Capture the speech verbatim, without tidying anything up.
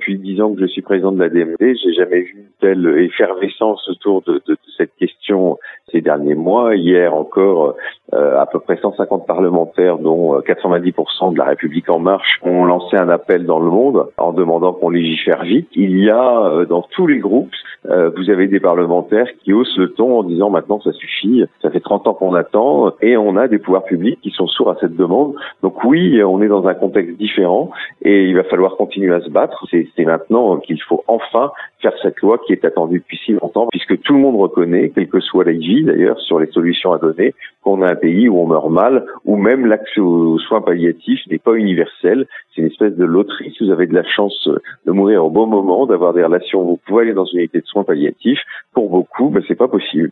depuis dix ans que je suis président de l'A D M D, j'ai jamais vu une telle effervescence autour de, de, de cette question ces derniers mois. Hier encore, euh, à peu près cent cinquante parlementaires, dont quatre-vingt-dix pour cent de La République En Marche, ont lancé un appel dans le monde en demandant qu'on légifère vite. Il y a euh, dans tous les groupes, euh, vous avez des parlementaires qui haussent le ton en disant maintenant ça suffit, ça fait trente ans qu'on attend, et on a des pouvoirs publics qui sont sourds à cette demande. Donc oui, on est dans un contexte différent et il va falloir continuer à se battre. C'est, c'est maintenant qu'il faut enfin faire cette loi qui est attendue depuis si longtemps, puisque tout le monde reconnaît, quelle que soit la vie d'ailleurs, sur les solutions à donner, qu'on a un pays où on meurt mal, où même l'accès aux soins palliatifs n'est pas universel. C'est une espèce de loterie. Si vous avez de la chance de mourir au bon moment, d'avoir des relations, vous pouvez aller dans une unité de soins palliatifs. Pour beaucoup, ben, c'est pas possible.